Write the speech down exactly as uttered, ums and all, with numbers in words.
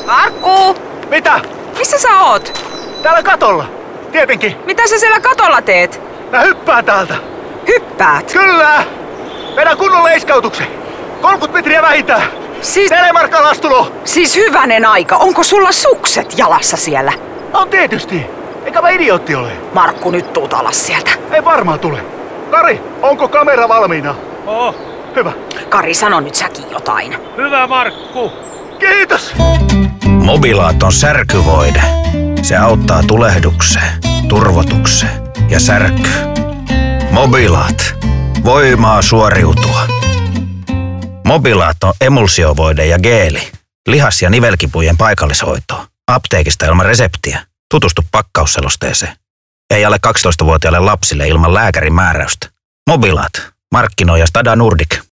Markku! Mitä? Missä sä oot? Täällä katolla. Tietenkin. Mitä sä siellä katolla teet? Mä hyppään täältä. Hyppäät? Kyllä! Vedän kunnon leiskautuksen. kolmekymmentä metriä vähintään. Siis... Telemarkan astulo. Siis hyvänen aika. Onko sulla sukset jalassa siellä? On tietysti. Eikä mä idiootti ole. Markku, nyt tuut alas sieltä. Ei varmaan tule. Kari, onko kamera valmiina? Oh. Hyvä. Kari, sano nyt säkin jotain. Hyvä, Markku. Kiitos. Mobilaat on särkyvoide. Se auttaa tulehdukseen, turvotukseen ja särkyyn. Mobilaat. Voimaa suoriutua. Mobilaat on emulsiovoide ja geeli. Lihas- ja nivelkipujen paikallishoitoa. Apteekista ilman reseptiä. Tutustu pakkausselosteeseen. Ei alle kaksitoistavuotiaille lapsille ilman lääkärin määräystä. Mobilaat. Markkinoi ja Stada Nordic.